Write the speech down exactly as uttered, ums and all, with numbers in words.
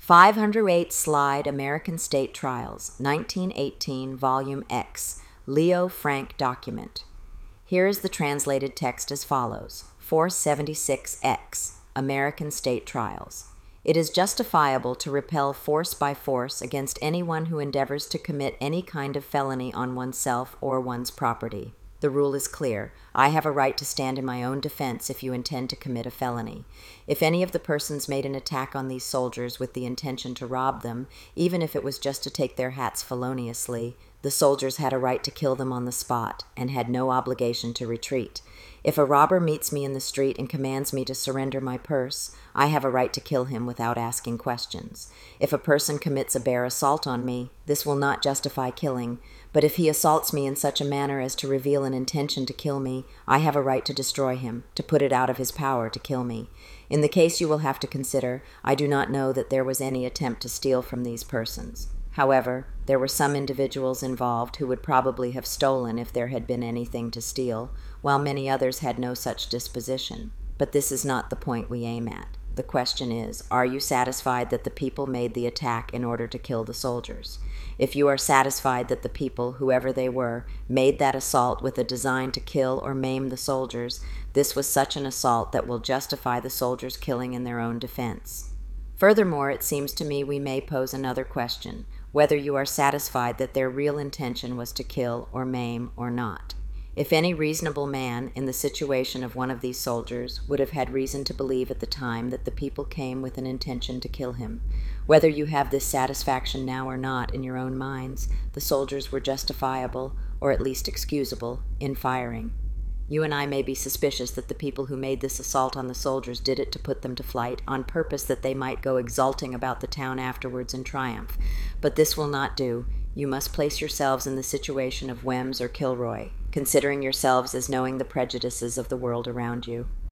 five hundred eight Slide American State Trials, nineteen eighteen, Volume X, Leo Frank document. Here is the translated text as follows. four seventy-six X, American State Trials. It is justifiable to repel force by force against anyone who endeavors to commit any kind of felony on oneself or one's property. The rule is clear. I have a right to stand in my own defense if you intend to commit a felony. If any of the persons made an attack on these soldiers with the intention to rob them, even if it was just to take their hats feloniously, the soldiers had a right to kill them on the spot and had no obligation to retreat. If a robber meets me in the street and commands me to surrender my purse, I have a right to kill him without asking questions. If a person commits a bare assault on me, this will not justify killing, but if he assaults me in such a manner as to reveal an intention to kill me, I have a right to destroy him, to put it out of his power to kill me. In the case you will have to consider, I do not know that there was any attempt to steal from these persons. However, there were some individuals involved who would probably have stolen if there had been anything to steal, while many others had no such disposition. But this is not the point we aim at. The question is, are you satisfied that the people made the attack in order to kill the soldiers? If you are satisfied that the people, whoever they were, made that assault with a design to kill or maim the soldiers, this was such an assault that will justify the soldiers killing in their own defense. Furthermore, it seems to me we may pose another question, whether you are satisfied that their real intention was to kill or maim or not. If any reasonable man in the situation of one of these soldiers would have had reason to believe at the time that the people came with an intention to kill him, whether you have this satisfaction now or not in your own minds, the soldiers were justifiable, or at least excusable, in firing. You and I may be suspicious that the people who made this assault on the soldiers did it to put them to flight, on purpose that they might go exulting about the town afterwards in triumph. But this will not do. You must place yourselves in the situation of Wemyss or Kilroy, considering yourselves as knowing the prejudices of the world around you.